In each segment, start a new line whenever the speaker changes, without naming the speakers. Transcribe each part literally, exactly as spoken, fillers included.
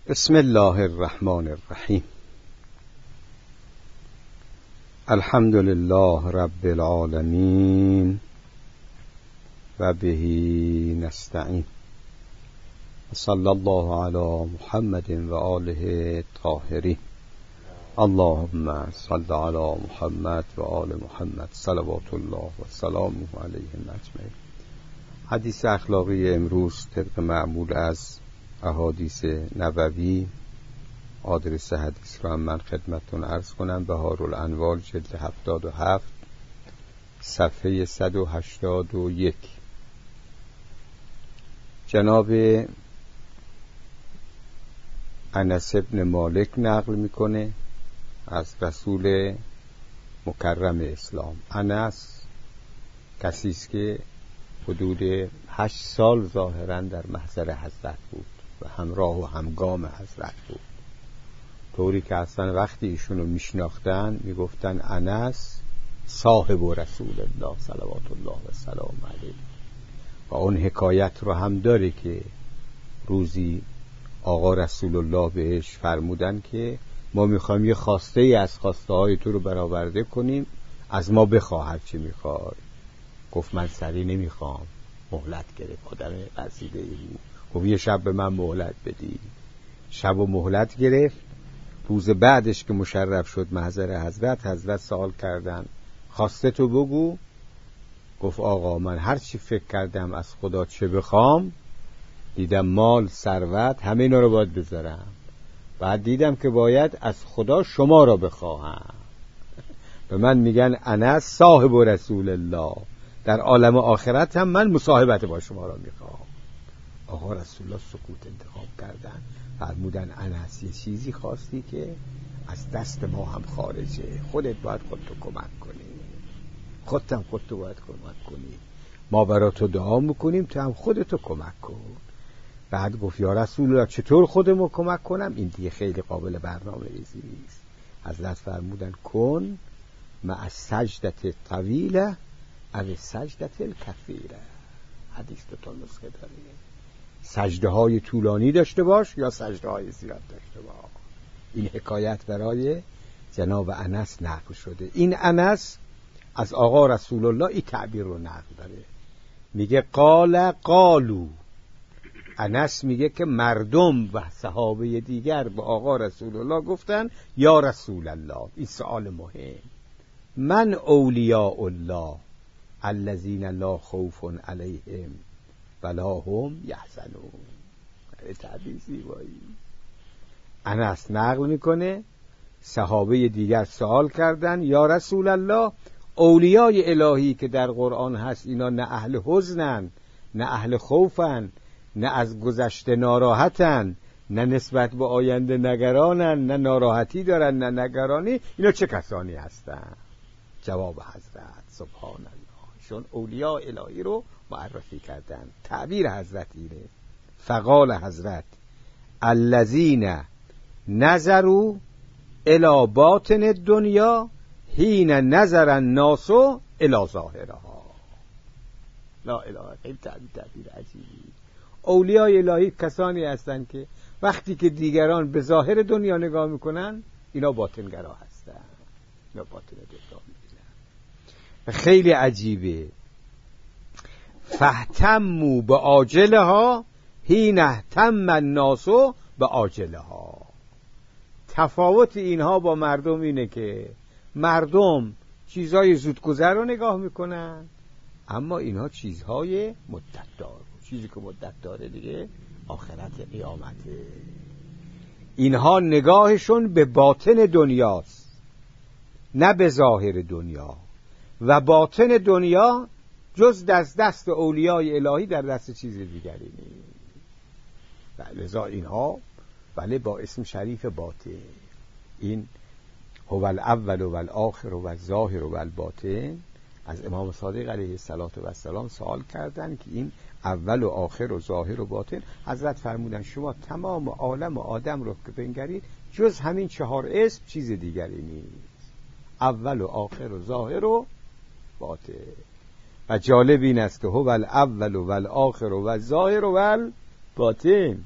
بسم الله الرحمن الرحیم. الحمد لله رب العالمین و به نستعین. صلی الله علی محمد و آله الطاهرین. اللهم صل علی محمد و آل محمد صلوات الله و سلامه علیهم اجمعین. حدیث اخلاقی امروز طبق معمول از احادیث نبوی، آدرس حدیث را هم من خدمتتون عرض کنم. بهارالانوار جلد هفتاد و هفت صفحه صد و هشتاد و یک. جناب انس بن مالک نقل میکنه از رسول مکرم اسلام. انس کسی است که حدود هشت سال ظاهرا در محضر حضرت بود و همراه و همگام حضرت بود، طوری که اصلا وقتی ایشونو میشناختن میگفتن انس صاحب رسول الله صلوات الله و سلام علیه. و اون حکایت رو هم داره که روزی آقا رسول الله بهش فرمودن که ما میخوایم یه خواسته ای از خواسته های تو رو برآورده کنیم، از ما بخواه هر چی میخوای. گفت من سری نمیخوام. مهلت گرفت. آدم قصیده ای بود. گفت یه شب به من مهلت بدی. شب و مهلت گرفت. روز بعدش که مشرف شد محضر حضرت، حضرت سوال کردن خواسته تو بگو. گفت آقا من هر چی فکر کردم از خدا چه بخوام، دیدم مال، ثروت، همه اینا رو باید بذارم. بعد دیدم که باید از خدا شما را بخواهم. به من میگن انس صاحب رسول الله، در عالم آخرت هم من مصاحبت با شما را میخوام. آقا رسول الله سکوت انتخاب کردن. فرمودن انس یه چیزی خواستی که از دست ما هم خارجه، خودت باید خودتو کمک کنی، خودت هم خودتو باید کمک کنی. ما برای تو دعا میکنیم، تو هم خودتو کمک کن. بعد گفت یا رسول الله چطور خودمو کمک کنم؟ این دیگه خیلی قابل برنامه ریزی نیست. حضرت فرمودن کن مع السجدة طویله او السجدة الکثیره. حدیث دو تا نسخه داره. سجده های طولانی داشته باش یا سجده های زیاد داشته باش. این حکایت برای جناب انس نقل شده. این انس از آقا رسول الله این تعبیر رو نقل داره. میگه قال قالو. انس میگه که مردم و صحابه دیگر به آقا رسول الله گفتن یا رسول الله، این سوال مهم، من اولیاء الله الذین لا خوف علیهم ولا هم یحزنون. تعبیر زیبایی. انس نقل میکنه صحابه دیگر سوال کردن یا رسول الله، اولیای الهی که در قرآن هست اینا نه اهل حزنن، نه اهل خوفن، نه از گذشته ناراحتن، نه نسبت به آینده نگرانن، نه ناراحتی دارن نه نگرانی، اینا چه کسانی هستن؟ جواب حضرت سبحان الله، چون اولیاء الهی رو معرفی کردن. تعبیر حضرت اینه. فقال حضرت الذین نظروا الی باطن الدنیا حین نظر الناس الی ظاهرها. لا اله الا تعبیر تعبیر عجیبی. اولیاء الهی کسانی هستند که وقتی که دیگران به ظاهر دنیا نگاه میکنن اینا باطنگرا هستن، اینا باطن دنیا میبینن. خیلی عجیبه. فاهتموا به عاجلها حین اهتم الناس به عاجلها. تفاوت اینها با مردم اینه که مردم چیزهای زودگذر رو نگاه میکنن، اما اینها چیزهای مدت دار، چیزی که مدت داره دیگه آخرت قیامته. اینها نگاهشون به باطن دنیاست نه به ظاهر دنیا، و باطن دنیا جز دست دست اولیای الهی در دست چیز دیگری نیست. لذا اینها بله با اسم شریف باطن، این هو الاول و الاخر و الظاهر و الباطن، از امام صادق علیه السلام سوال کردن که این اول و آخر و ظاهر و باطن. حضرت فرمودن شما تمام عالم و آدم رو که بنگرید جز همین چهار اسم چیز دیگری نیست، اول و آخر و ظاهر و باطن. و جالب این است که هو الاول و الاخر و الظاهر و الباطن،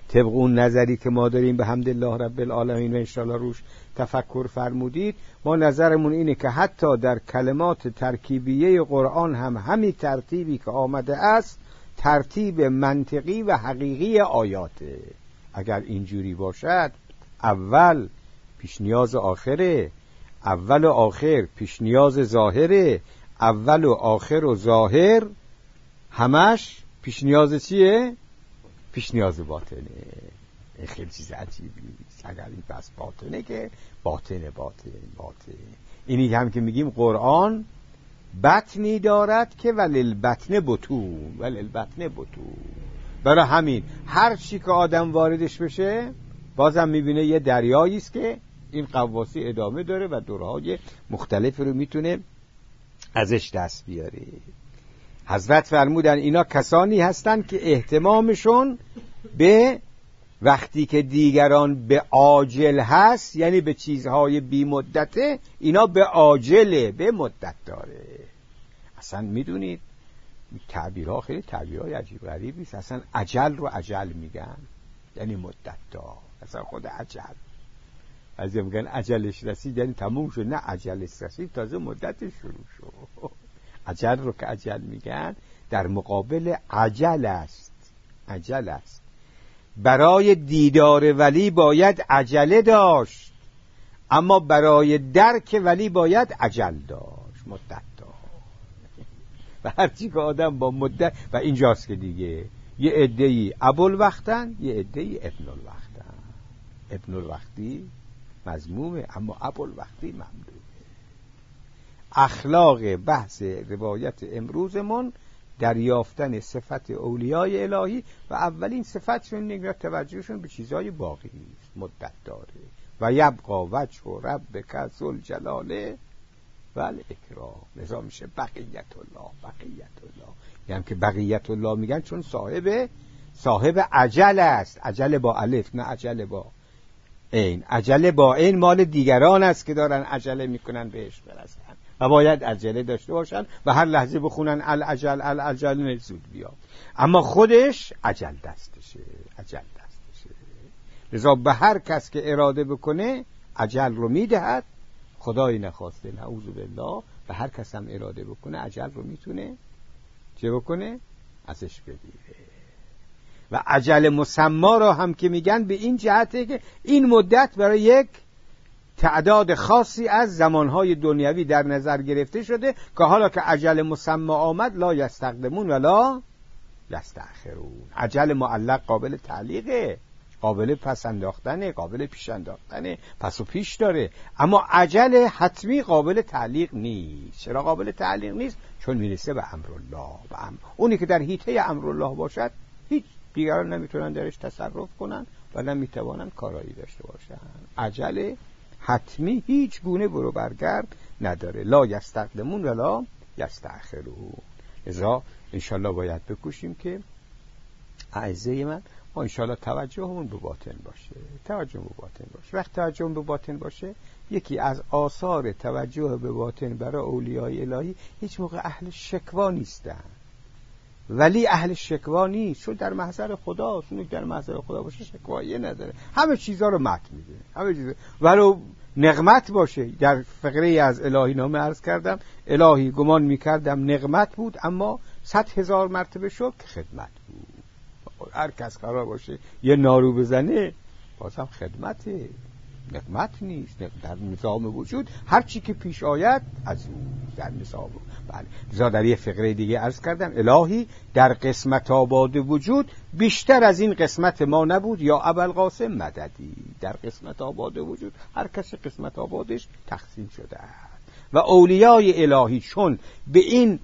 طبق اون نظری که ما داریم به حمدالله رب العالمین و انشاءالله روش تفکر فرمودید، ما نظرمون اینه که حتی در کلمات ترکیبیه قرآن هم همین ترتیبی که آمده است ترتیب منطقی و حقیقی آیاته. اگر اینجوری باشد اول پیش نیاز آخره، اول و آخر پیش نیاز ظاهره، اول و آخر و ظاهر همش پیش نیاز چیه؟ پیش نیاز باطنه. این خیلی چیز عجیبی است. اگر این بس باطنه که باطنه باطن باطن اینی هم که میگیم قرآن بطنی دارد که ولل بطن بطون، ولل بطن بطون. برای همین هر چی که آدم واردش بشه بازم میبینه یه دریایی است که این قواسی ادامه داره و دورهای مختلف رو میتونه ازش دست بیاره. حضرت فرمودن اینا کسانی هستند که اهتمامشون به وقتی که دیگران به عاجل هست، یعنی به چیزهای بی مدته، اینا به عاجله، به مدت داره. اصلا میدونید تعبیرها خیلی تعبیرهای عجیب غریبی است. اصلا عجل رو عجل میگن، یعنی مدت دار. اصلا خود عجل از میگن عجلش رسید یعنی تموم شد، نه عجلش رسید تازه مدتش شروع شد. عجل رو که عجل میگن در مقابل عجل است. عجل است. برای دیدار ولی باید عجله داشت، اما برای درک ولی باید عجل داشت، مدت داشت. و هرچی که آدم با مدت، و اینجاست که دیگه یه عده‌ای ابوالوقتن، یه عده‌ای ابن الوقتن. ابن الوقتی مذمومه اما ابوالوقتی ممدوحه. اخلاق بحث روایت امروزمون دریافتن صفت اولیای الهی و اولین صفتشون نگاه توجهشون به چیزهای باقی است، مدت داره. و یبقا وجه ربک ذوالجلال و الاکرام. لذا میشه بقیت الله، بقیت الله. یعنی که بقیت الله میگن چون صاحب صاحب عجل است. عجل با الف، نه عجل با این. عجل با این مال دیگران است که دارن عجله میکنن بهش برسن و باید عجله داشته باشن و هر لحظه بخونن العجل العجل زود بیاد. اما خودش عجل دستشه، عجل دستشه. لذا به هر کس که اراده بکنه عجل رو میدهد. خدای نخواسته نعوذ بالله به هر کس هم اراده بکنه عجل رو میتونه چه بکنه؟ ازش بگیره. و عجل مسما را هم که میگن به این جهته که این مدت برای یک تعداد خاصی از زمانهای دنیوی در نظر گرفته شده که حالا که عجل مسما آمد لا یستقدمون ولا یستأخرون. عجل معلق قابل تعلیقه، قابل پس انداختنه، قابل پیش انداختنه، پس و پیش داره. اما عجل حتمی قابل تعلیق نیست. چرا قابل تعلیق نیست؟ چون میرسه به امرالله. به امر. اونی که در حیطه امرالله باشد هیچ دیگران نمیتونن درش تصرف کنن و نمیتوانن کارایی داشته باشن. عجل حتمی هیچ گونه برو برگرد نداره. لا یستقدمون ولا یستأخرون. لذا انشالله باید بکوشیم که اعزای من ما انشالله توجهمون به باطن باشه. توجه به باطن باشه. وقت توجه به باطن باشه، یکی از آثار توجه به باطن برای اولیای الهی هیچ موقع اهل شکوا نیستن. ولی اهل شکوا نیست، چون در محضر خداست. اون در محضر خدا باشه شکوایی نداره، همه چیزها رو مت میده، همه چیز. ولو نقمت باشه، در فقره از الهی نامه عرض کردم الهی گمان میکردم نقمت بود اما صد هزار مرتبه شد که خدمت بود. هر کس قرار باشه یه نارو بزنه بازم خدمته، نقمت نیست. در نظام وجود هر چی که پیش آید از اون در نظام. بله، لذا در یه فقره دیگه عرض کردم الهی در قسمت آباد وجود بیشتر از این قسمت ما نبود یا ابوالقاسم مددی. در قسمت آباد وجود هر کس قسمت آبادش تقسیم شده است و اولیای الهی چون به این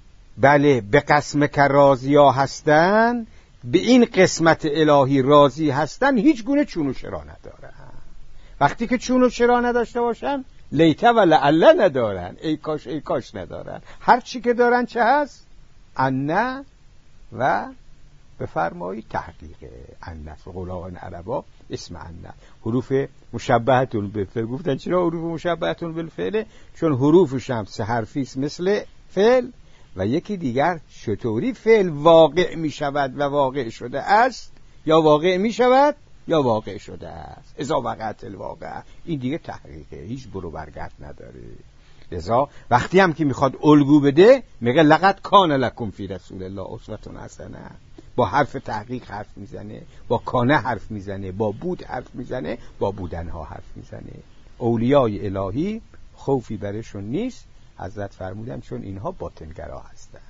بله به قسم که راضیا هستن، به این قسمت الهی راضی هستن، هیچ گونه چون و چرا ندارن. وقتی که چون و چرا نداشته باشن لیته و لعله ندارن، ای کاش ای کاش ندارن. هر چی که دارن چه هست؟ انه و بفرمایی تحقیقه. انه فقلاغان عربا اسم انه حروف مشبهتون بالفعل گفتن. چرا حروف مشبهتون بالفعل؟ چون حروفش هم سه حرفیست مثل فعل و یکی دیگر چطوری فعل واقع می شود و واقع شده است یا واقع می شود یا واقع شده است. اذا وقعت الواقع، این دیگه تحقیقه، هیچ برو برگرد نداره. لذا وقتی هم که میخواد الگو بده میگه لقد کان لکم فی رسول الله اسوة حسنه. با حرف تحقیق حرف میزنه، با کانه حرف میزنه، با بود حرف میزنه، با بودنها حرف میزنه. اولیای الهی خوفی برشون نیست. حضرت فرمودن چون اینها باطنگرا هستن،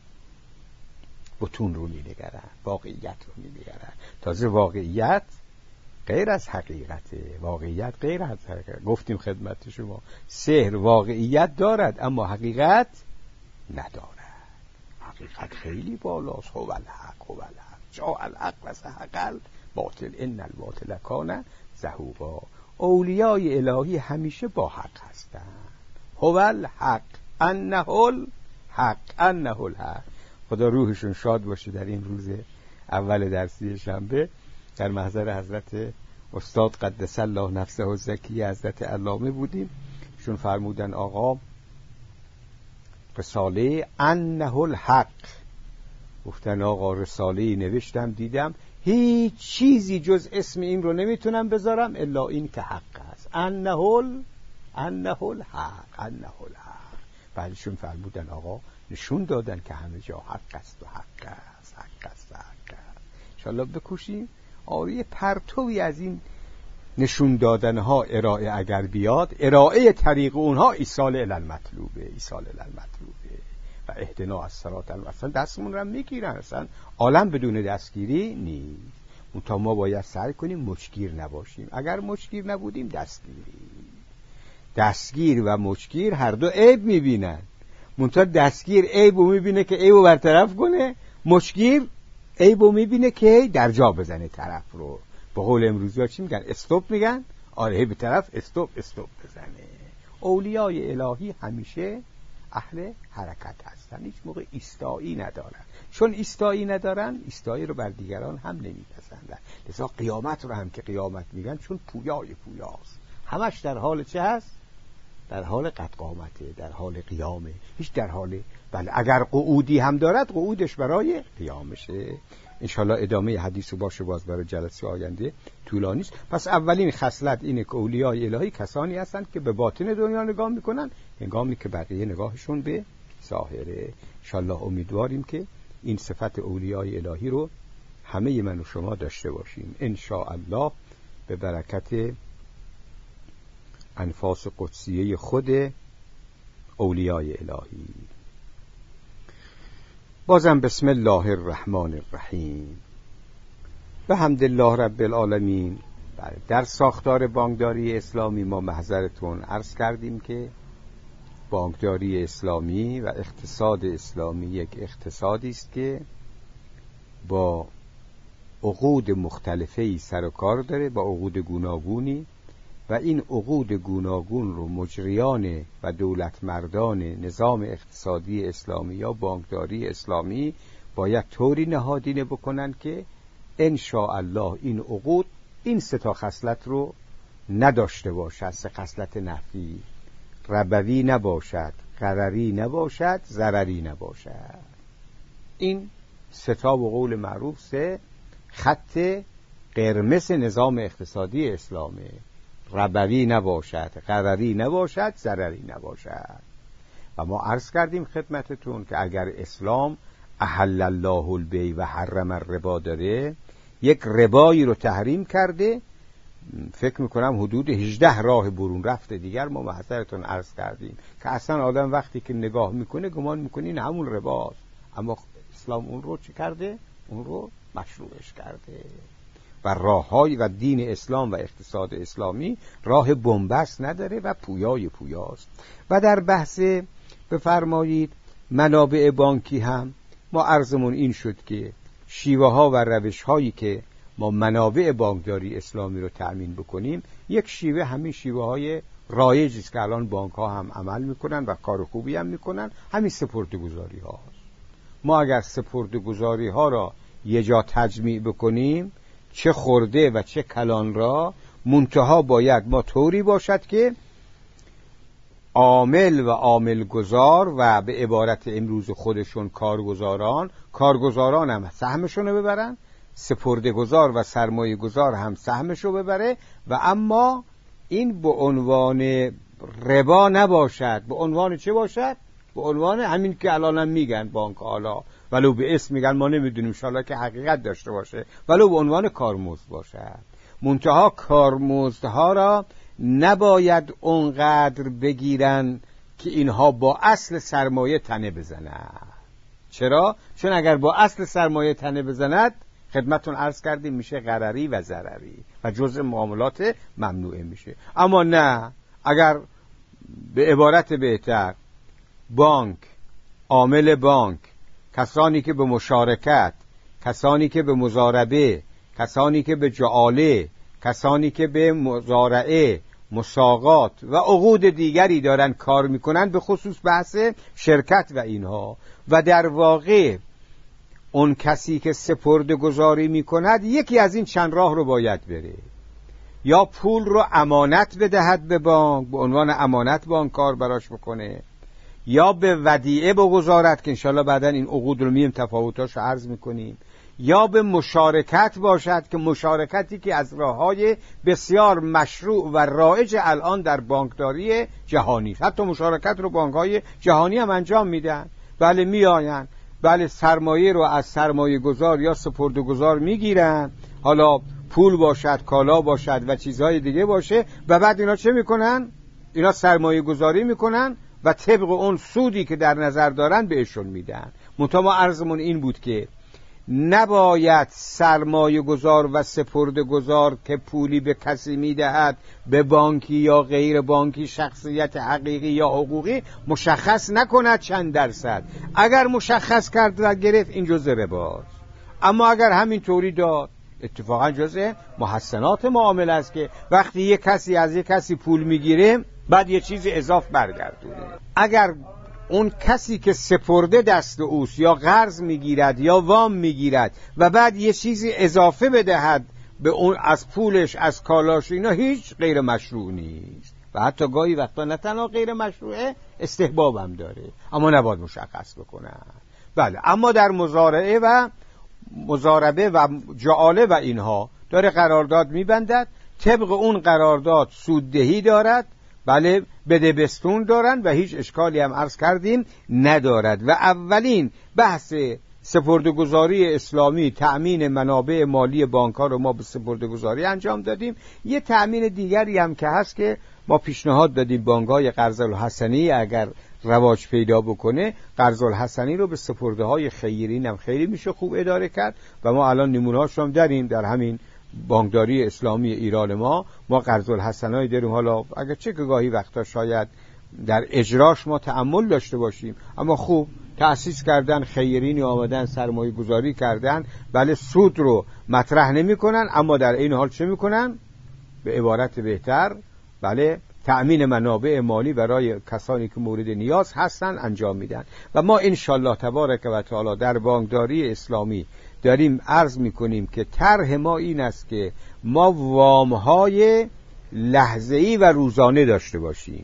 بطون رو می‌نگرن، واقعیت رو می‌نگرن. تازه واقعیت غیر از حقیقته، واقعیت غیر از حقیقت. گفتیم خدمت شما سحر واقعیت دارد اما حقیقت ندارد. حقیقت خیلی بالاست. هو الحق هو الحق جاء الحق و زهق الباطل ان الباطل کان زهوقا. اولیای الهی همیشه با حق هستند. هو الحق انه الحق انه الحق. خدا روحشون شاد باشه. در این روز اول درسی شنبه در محضر حضرت استاد قدس الله نفسه الزکیه حضرت علامه بودیم. شون فرمودن آقا رساله انه الحق، گفتن آقا رساله نوشتم دیدم هیچ چیزی جز اسم این رو نمیتونم بذارم الا این که حق است. انه ال انه الحق انه الحق. بعدشون فرمودن آقا نشون دادن که همه جا حق است و حق است حق است حق است. انشالله بکوشیم آره پرتوی از این نشون دادنها ارائه اگر بیاد، ارائه طریق اونها ایصال الی المطلوبه، ایصال الی المطلوبه و اهدنا الصراط المستقیم. دستمون رو میگیرن، اصلا عالم بدون دستگیری نیست. منتها ما باید سعی کنیم مچگیر نباشیم. اگر مچگیر نبودیم دستگیری. دستگیر و مچگیر هر دو عیب میبینن. منتها دستگیر عیبو میبینه که عیبو برطرف کنه، مچگیر عیبو میبینه که در جا بزنه طرف رو. به قول امروزی ها چی میگن؟ استوب میگن. آره به طرف استوب استوب بزنه. اولیای الهی همیشه اهل حرکت هستن، هیچ موقع ایستایی ندارن. چون ایستایی ندارن ایستایی رو بر دیگران هم نمیپسندن. لذا قیامت رو هم که قیامت میگن چون پویای پویاست، همش در حال چه هست؟ در حال قد قامته، در حال قیامه، هیچ در حال بله اگر قعودی هم دارد قعودش برای قیامشه. انشالله ادامه حدیث باشه باز برای جلسه آینده، طولانی است. پس اولین خصلت اینه که اولیای الهی کسانی هستند که به باطن دنیا نگاه میکنن هنگامی که بقیه نگاهشون به ظاهره. انشالله امیدواریم که این صفت اولیای الهی رو همه من و شما داشته باشیم انشاءالله به برکت انفاس قدسیه خود اولیای الهی. بازم بسم الله الرحمن الرحیم. به حمد الله رب العالمین. در ساختار بانکداری اسلامی ما محضرتون عرض کردیم که بانکداری اسلامی و اقتصاد اسلامی یک اقتصادی است که با عقود مختلفی سر و کار داره، با عقود گوناگونی، و این عقود گوناگون رو مجریان و دولت مردان نظام اقتصادی اسلامی یا بانکداری اسلامی باید طوری نهادینه بکنن که ان شاء الله این عقود این سه تا خصلت رو نداشته باشد. سه خصلت نفی: ربوی نباشد، غرری نباشد، ضرری نباشد. این سه تا به قول معروف سه خط قرمز نظام اقتصادی اسلامه. ربوی نباشد، غرری نباشد، ضرری نباشد. و ما عرض کردیم خدمتتون که اگر اسلام احل الله البیع و حرم الربا داره، یک ربایی رو تحریم کرده، فکر میکنم حدود هجده راه برون رفته دیگر ما محضرتون عرض کردیم که اصلا آدم وقتی که نگاه میکنه گمان میکنه این همون رباست، اما اسلام اون رو چی کرده؟ اون رو مشروعش کرده. و راههای و دین اسلام و اقتصاد اسلامی راه بنبست نداره و پویای پویاست. و در بحث بفرمایید منابع بانکی هم ما عرضمون این شد که شیوه ها و روش هایی که ما منابع بانکداری اسلامی رو تأمین بکنیم، یک شیوه همین شیوه های رایجی است که الان بانک ها هم عمل میکنن و کار خوبی هم میکنن، همین سپرده‌گذاری هاست. ما اگر سپرده‌گذاری ها را یه جا تجمیع بکنیم، چه خورده و چه کلان را، منتها باید ما طوری باشد که عامل و عامل گذار و به عبارت امروز خودشون کارگزاران، کارگزاران هم سهمشون رو ببرن، سپرده‌گذار و سرمایه‌گذار هم سهمشو ببره و اما این به عنوان ربا نباشد. به عنوان چه باشد؟ به عنوان همین که الانم میگن بانک حالا ولو به اسم میگن، ما نمیدونیم ان شاءالله که حقیقت داشته باشه، ولو به عنوان کارمزد باشد. منتها کارمزدها را نباید اونقدر بگیرن که اینها با اصل سرمایه تنه بزنند. چرا؟ چون اگر با اصل سرمایه تنه بزند، خدمتون عرض کردیم میشه غرری و ضرری و جزء معاملات ممنوعه میشه. اما نه، اگر به عبارت بهتر بانک، عامل بانک، کسانی که به مشارکت، کسانی که به مضاربه، کسانی که به جعاله، کسانی که به مزارعه، مساقات و عقود دیگری دارن کار میکنن، به خصوص بحث شرکت و اینها، و در واقع اون کسی که سپرده گذاری میکند یکی از این چند راه رو باید بره: یا پول رو امانت بدهد به بانک، به عنوان امانت بانک کار براش بکنه، یا به ودیعه بگذارد که انشالله بعدا این عقود رو میم تفاوتاش رو عرض میکنیم، یا به مشارکت باشد که مشارکتی که از راه‌های بسیار مشروع و رایج الان در بانکداری جهانی، حتی مشارکت رو بانک‌های جهانی هم انجام میدن. بله میآیند، بله سرمایه رو از سرمایه گذار یا سپرده گذار میگیرن، حالا پول باشد، کالا باشد و چیزهای دیگه باشه، و بعد اینا چه میکنن؟ اینا سرمایه گذاری میکنن و طبق اون سودی که در نظر دارن بهشون میدن. منتها ما عرضمون این بود که نباید سرمایه گذار و سپرده گذار که پولی به کسی میدهد، به بانکی یا غیر بانکی، شخصیت حقیقی یا حقوقی، مشخص نکند چند درصد. اگر مشخص کرد و گرفت این جزء رباست. اما اگر همین طوری داد، اتفاقا جزء محسنات معامله است که وقتی یک کسی از یک کسی پول میگیره بعد یه چیزی اضافه برگردونه. اگر اون کسی که سپرده دست اوست یا قرض میگیرد یا وام میگیرد و بعد یه چیزی اضافه بدهد به اون از پولش، از کالاش، اینا هیچ غیر مشروع نیست و حتی گاهی وقتا نه تنها غیر مشروعه، استحباب هم داره، اما نباید مشخص بکنن. بله، اما در مزارعه و مضاربه و جعاله و اینها داره قرارداد میبندد، طبق اون قرارداد سوددهی دارد، بله بده بستون دارن و هیچ اشکالی هم عرض کردیم ندارد. و اولین بحث سپرده‌گذاری اسلامی، تأمین منابع مالی بانک‌ها رو ما به سپرده‌گذاری انجام دادیم. یه تأمین دیگری هم که هست که ما پیشنهاد دادیم بانک‌های قرض الحسنی اگر رواج پیدا بکنه، قرض الحسنی رو به سپرده‌های خیرین هم خیلی میشه خوب اداره کرد و ما الان نمونه‌هاش هم داریم در همین بانکداری اسلامی ایران. ما ما قرض الحسنایی داریم، حالا اگر چه که گاهی وقتا شاید در اجراش ما تأمل داشته باشیم، اما خوب تأسیس کردن، خیرینی آمدن سرمایه گذاری کردن، بله سود رو مطرح نمی کنن، اما در این حال چه می کنن؟ به عبارت بهتر بله تأمین منابع مالی برای کسانی که مورد نیاز هستن انجام میدن. و ما انشالله تبارک و تعالی در بانکداری اسلامی داریم عرض میکنیم که طرح ما این است که ما وامهای لحظه‌ای و روزانه داشته باشیم،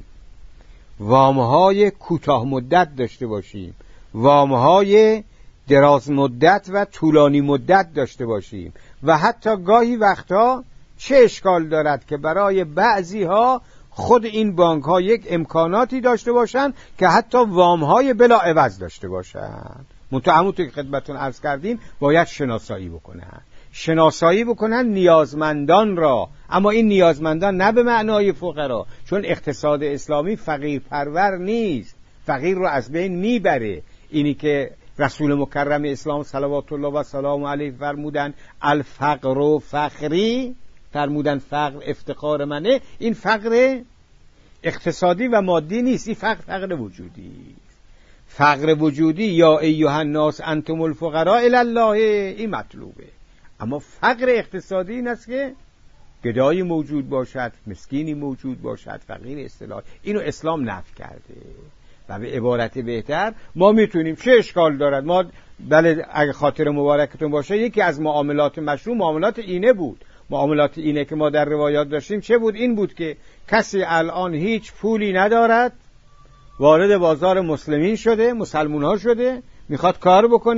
وامهای کوتاه مدت داشته باشیم، وامهای دراز مدت و طولانی مدت داشته باشیم و حتی گاهی وقتا چه اشکال دارد که برای بعضی ها خود این بانک ها یک امکاناتی داشته باشند که حتی وام های بلا عوض داشته باشند. منتها که خدمتون عرض کردیم باید شناسایی بکنن شناسایی بکنن نیازمندان را، اما این نیازمندان نه به معنای فقرا، چون اقتصاد اسلامی فقیر پرور نیست، فقیر رو از بین میبره. اینی که رسول مکرم اسلام صلوات الله و سلام علیه فرمودن الفقر و فخری، فرمودن فقر افتقار منه، این فقر اقتصادی و مادی نیست، این فقر فقر وجودی، فقر وجودی یا ایها الناس انتم الفقراء الی الله، این مطلوبه. اما فقر اقتصادی این است که گدایی موجود باشد، مسکینی موجود باشد، فقیر اصطلاح، اینو اسلام نفی کرده. و به عبارت بهتر ما میتونیم، چه اشکال دارد، ما بله اگه خاطر مبارکتون باشه یکی از معاملات مشروع معاملات اینه بود. معاملات اینه که ما در روایات داشتیم چه بود؟ این بود که کسی الان هیچ پولی ندارد، وارد بازار مسلمین شده، مسلمون ها شده، میخواد کار بکنه،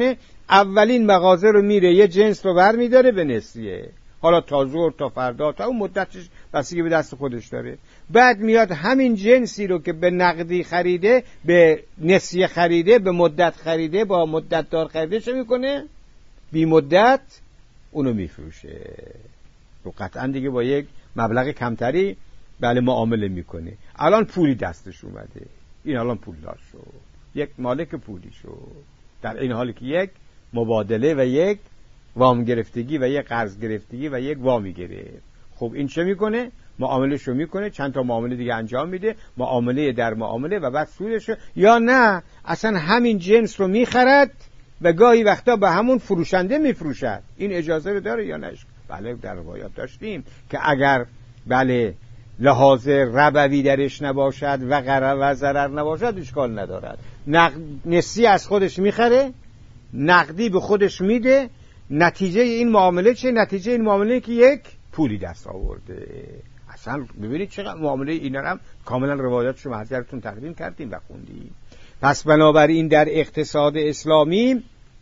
اولین مغازه رو میره یه جنس رو بر میداره به نسیه، حالا تا ظهر تا فردا تا اون مدتش بستگی به دست خودش داره. بعد میاد همین جنسی رو که به نقدی خریده، به نسیه خریده، به مدت خریده، با مدت دار خریده، چه میکنه؟ بی مدت اونو میفروشه. رو قطعا دیگه با یک مبلغ کمتری بله معامله میکنه. الان پولی دستش اومده، این الان پولدار شد، یک مالک پولی شد، در این حالی که یک مبادله و یک وام گرفتگی و یک قرض گرفتگی و یک وامی گرفت. خب این چه میکنه؟ معاملهشو میکنه، چند تا معامله دیگه انجام میده، معامله در معامله، و بعد سودشو، یا نه اصلا همین جنس رو میخرد و گاهی وقتا به همون فروشنده میفروشد. این اجازه رو داره یا نه؟ بله در روایات داشتیم که اگر بله لحاظ ربوی درش نباشد و غرر و ضرر نباشد اشکال ندارد. نقد نسی از خودش میخره، نقدی به خودش میده، نتیجه این معامله چه؟ نتیجه این معامله که یک پولی دست آورده. اصلا ببینید چقدر معامله اینا هم کاملا روایاتش رو حضرتون تقدیم کردیم و خوندیم. پس بنابراین در اقتصاد اسلامی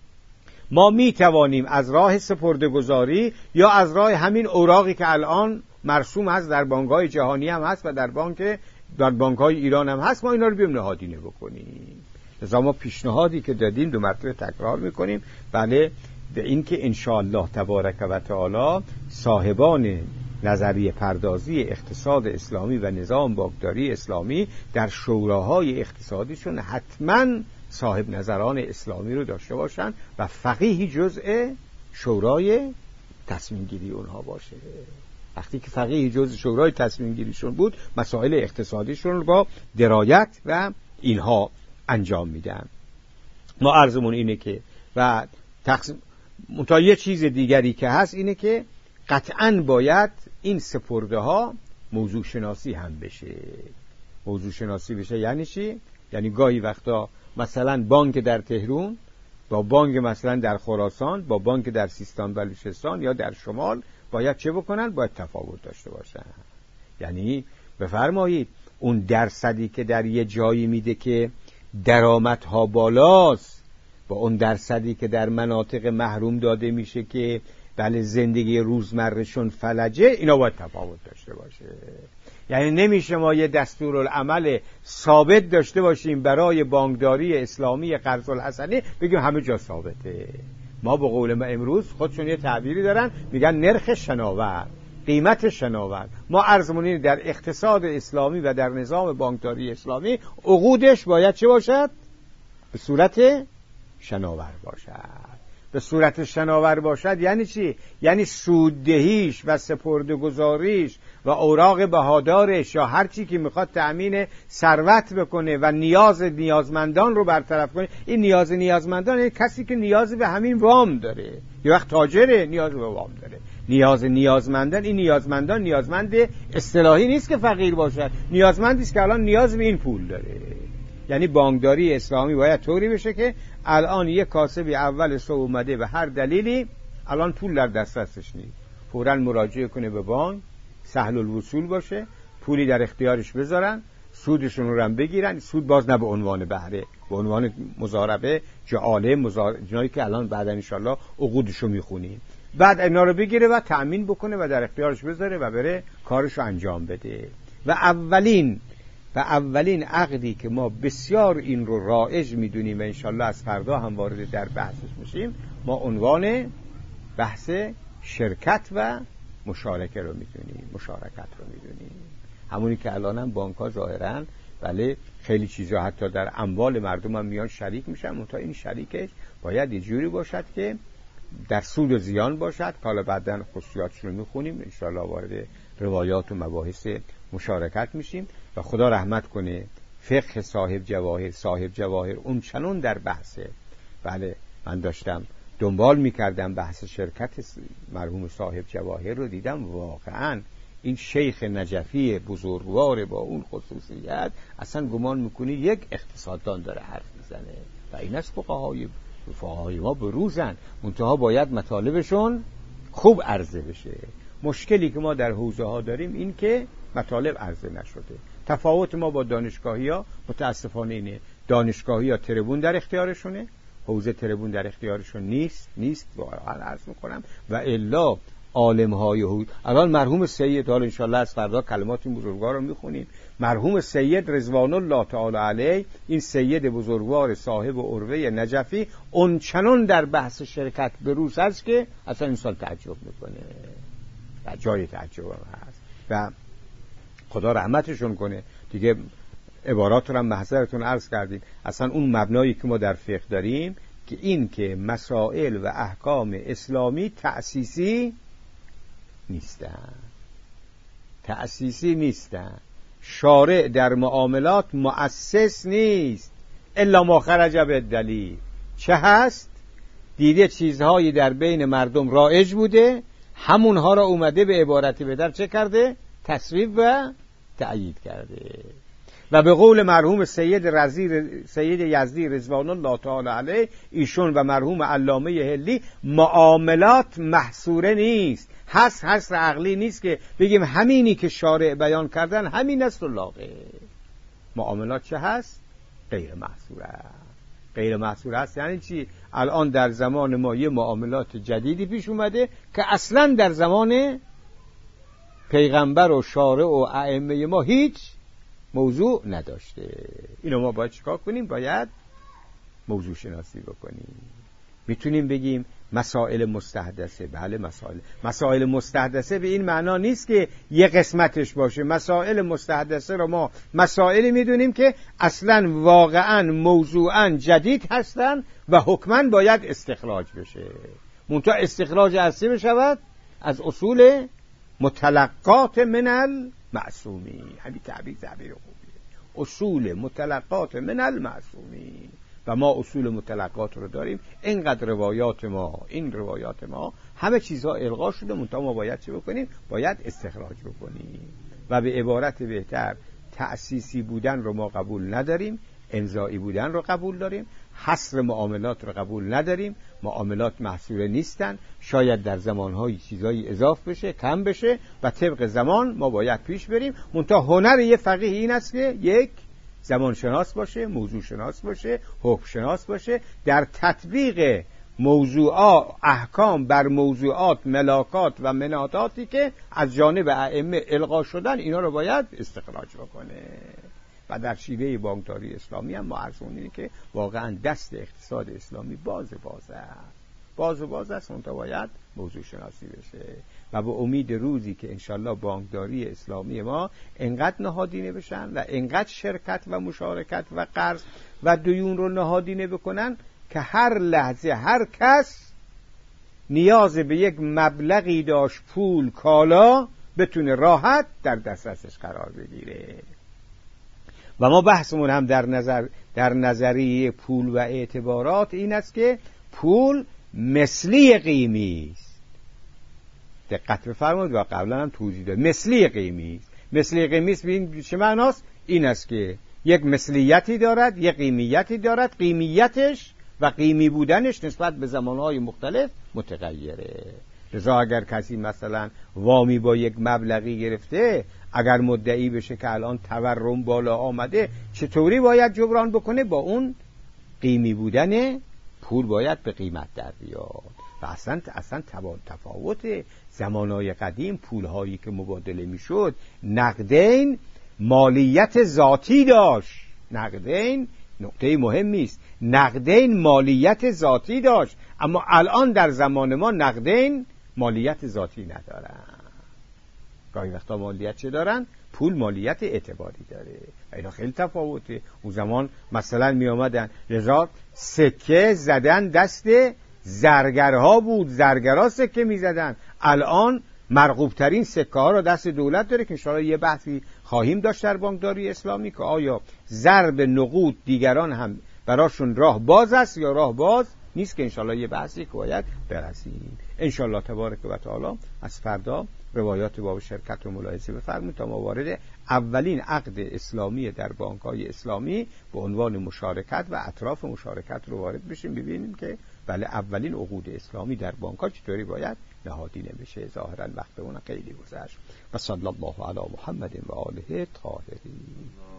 ما می توانیم از راه سپرده‌گذاری یا از راه همین اوراقی که الان مرسوم هست در بانک‌های جهانی هم هست و در بانک در بانک‌های ایران هم هست، ما اینا رو بیام نهادینه بکنیم. لذا ما پیشنهادی که دادیم دو مرتبه تکرار میکنیم، بله، به این که انشاءالله تبارک و تعالی صاحبان نظریه پردازی اقتصاد اسلامی و نظام بانکداری اسلامی در شوراهای اقتصادیشون حتما صاحب نظران اسلامی رو داشته باشن و فقیهی جزء شورای تصمیم گیری اونها باشه. وقتی که فقیهی جزء شورای تصمیم گیریشون بود، مسائل اقتصادیشون رو با درایت و اینها انجام میدن. ما عرضمون اینه که و تقسیم منتها یه چیز دیگری که هست اینه که قطعاً باید این سپرده ها موضوع شناسی هم بشه. موضوع شناسی بشه یعنی چی؟ یعنی گاهی وقتا مثلا بانک در تهران با بانک مثلا در خراسان با بانک در سیستان بلوچستان یا در شمال باید چه بکنن؟ باید تفاوت داشته باشن. یعنی بفرمایید اون درصدی که در یه جایی میده که درآمدها بالاست با اون درصدی که در مناطق محروم داده میشه که بله زندگی روزمرهشون فلجه، اینا باید تفاوت داشته باشه. یعنی نمیشه ما یه دستورالعمل ثابت داشته باشیم برای بانکداری اسلامی قرض الحسنه بگیم همه جا ثابته. ما به قول ما امروز خودشون یه تعبیری دارن میگن نرخ شناور، قیمت شناور. ما عرضمون در اقتصاد اسلامی و در نظام بانکداری اسلامی عقودش باید چه باشد؟ به صورت شناور باشد. به صورت شناور باشد یعنی چی؟ یعنی سوددهیش و سپرده‌گذاریش و اوراق بهادارش یا هر چی که میخواد تأمین ثروت بکنه و نیاز نیازمندان رو برطرف کنه. این نیاز نیازمندان یعنی کسی که نیاز به همین وام داره، یه وقت تاجره نیاز به وام داره. نیاز نیازمندان، این نیازمندان نیازمند اصطلاحی نیست که فقیر باشد، نیازمندی است که الان نیاز به این پول داره. یعنی بانکداری اسلامی باید طوری بشه که الان یک کاسبی اول صبح اومده به هر دلیلی الان پول در دسترسش نیست، فوراً مراجعه کنه به بانک، سهل الوصول باشه، پولی در اختیارش بذارن، سودشون رو هم بگیرن. سود باز نه به عنوان بهره، به عنوان مضاربه، جعاله، مضاربه که الان بعد ان شاء الله عقودشو میخونیم. بعد اینا رو بگیره و تأمین بکنه و در اختیارش بذاره و بره کارشو انجام بده. و اولین و اولین عقدی که ما بسیار این رو رایج میدونیم و انشالله از فردا هم وارد در بحثش میشیم، ما عنوان بحث شرکت و مشارکه رو میدونیم، مشارکت رو میدونیم. همونی که الان هم بانک ها ظاهراً بله خیلی چیزا حتی در اموال مردم هم میان شریک میشن، منتها این شریکش باید یه جوری باشد که در سود و زیان باشد که حالا بعداً خصوصیاتش رو میخونیم انشالله، وارد روایات و مباحث مشارکت میشیم و خدا رحمت کنه فقه صاحب جواهر صاحب جواهر اون چنون در بحثه. بله من داشتم دنبال میکردم بحث شرکت مرحوم صاحب جواهر رو، دیدم واقعا این شیخ نجفی بزرگوار با اون خصوصیت اصلا گمان میکنی یک اقتصاددان داره حرف میزنه و این از فقهای فقهای ما بروزن، منتها باید مطالبشون خوب عرضه بشه. مشکلی که ما در حوزه ها داریم این که مطالب عرضه نشده. تفاوت ما با دانشگاهی ها متاسفانه اینه، دانشگاهی ها تربون در اختیارشونه، حوزه تریبون در اختیارشون نیست نیست واقعا عرض میکنم. و الا عالم های حوزه، الان مرحوم سید، حالا انشالله از فردا کلمات این بزرگوار رو میخونیم، مرحوم سید رضوان الله تعالی علیه، این سید بزرگوار صاحب عروه نجفی، اون چنان در بحث شرکت بروز هست که اصلا انسان تعجب میکنه، جای تعجب هم هست. و خدا رحمتشون کنه دیگه. عبارات رو هم محضرتون عرض کردیم. اصلا اون مبنایی که ما در فقه داریم که این که مسائل و احکام اسلامی تأسیسی نیستن، تأسیسی نیستن. شارع در معاملات مؤسس نیست الا ما خرج بالدلیل. چه هست؟ دیده چیزهایی در بین مردم رایج بوده، همونها را اومده به عبارتی به در چه کرده؟ تصویب و تأیید کرده. و به قول مرحوم سید رزی سید یزدی رضوان الله تعالی علیه، ایشون و مرحوم علامه هلی، معاملات محصوره نیست، هست هست عقلی نیست که بگیم همینی که شارع بیان کردن همین است و لاغه. معاملات چه هست؟ غیر محصوره. غیر محصوره هست یعنی چی؟ الان در زمان ما یه معاملات جدیدی پیش اومده که اصلا در زمان پیغمبر و شارع و ائمه ما هیچ موضوع نداشته. اینو ما باید چیکار کنیم؟ باید موضوع شناسی بکنیم. میتونیم بگیم مسائل مستحدثه. بله مسائل مسائل مستحدثه به این معنا نیست که یه قسمتش باشه. مسائل مستحدثه رو ما مسائلی میدونیم که اصلا واقعا موضوعا جدید هستن و حکما باید استخراج بشه. منتها استخراج از چه بشود؟ از اصول متلقات من المعصومین. همین تعبیر تعبیر خوبیه. اصول متلقات من المعصومین. و ما اصول متلقات رو داریم. اینقدر روایات ما، این روایات ما همه چیزها الغا شده، منتها ما باید چه بکنیم؟ باید استخراج بکنیم. و به عبارت بهتر تأسیسی بودن رو ما قبول نداریم، امضایی بودن رو قبول داریم، حصر معاملات رو قبول نداریم. معاملات محصوره نیستن، شاید در زمانهای چیزایی اضافه بشه، کم بشه و طبق زمان ما باید پیش بریم. منتها هنر یه فقیه این است که یک زمان شناس باشه، موضوع شناس باشه، حکم شناس باشه، در تطبیق موضوعات احکام بر موضوعات ملاکات و مناطاتی که از جانب ائمه القا شدن، اینا رو باید استخراج بکنه. و در شیوه بانکداری اسلامی هم ما ارزونیم که واقعا دست اقتصاد اسلامی باز باز است، باز باز است، منتها باید موضوع شناسی بشه. و به امید روزی که انشالله بانکداری اسلامی ما انقدر نهادینه بشن و انقدر شرکت و مشارکت و قرض و دیون رو نهادینه بکنن که هر لحظه هر کس نیاز به یک مبلغی داشت، پول، کالا، بتونه راحت در دسترسش قرار بگیره. و ما بحثمون هم در نظر در نظریه پول و اعتبارات این است که پول مثلی قیمی است. دقت بفرمایید و قبلا هم توضیح دادم. مثلی قیمی است. مثلی قیمی است ببین چه معناست؟ این است که یک مثلیتی دارد، یک قیمیتی دارد، قیمیتش و قیمی بودنش نسبت به زمانهای مختلف متغیره. لذا اگر کسی مثلا وامی با یک مبلغی گرفته، اگر مدعی بشه که الان تورم بالا آمده، چطوری باید جبران بکنه؟ با اون قیمی بودن پول باید به قیمت در بیاد. و اصلا اصلا تفاوت زمانهای قدیم، پولهایی که مبادله میشد نقدین مالیت ذاتی داشت. نقدین نقطه مهمی است. نقدین مالیت ذاتی داشت، اما الان در زمان ما نقدین مالیت ذاتی ندارن. گاهی وقتا مالیت چه دارن؟ پول مالیت اعتباری داره. اینا خیلی تفاوته. اون زمان مثلا می آمدن رضا سکه زدن دست زرگرها بود، زرگرها سکه می زدن. الان مرغوب ترین سکه ها را دست دولت داره که انشاءالله یه بحثی خواهیم داشت در بانکداری اسلامی که آیا ضرب نقود دیگران هم براشون راه باز است یا راه باز نیست، که انشاءالله یه بحثی که باید برسیم. انشاءالله تبارک و تعالی از فردا روایات باب شرکت رو ملاحظه بفرمایید تا ما وارد اولین عقد اسلامی در بانک‌های اسلامی به عنوان مشارکت و اطراف مشارکت رو وارد بشیم، ببینیم که بله اولین عقود اسلامی در بانک‌ها چطوری باید نهادینه بشه. ظاهرا وقت اون خیلی گذشت. و صلی الله علی محمد و آله الطاهرین.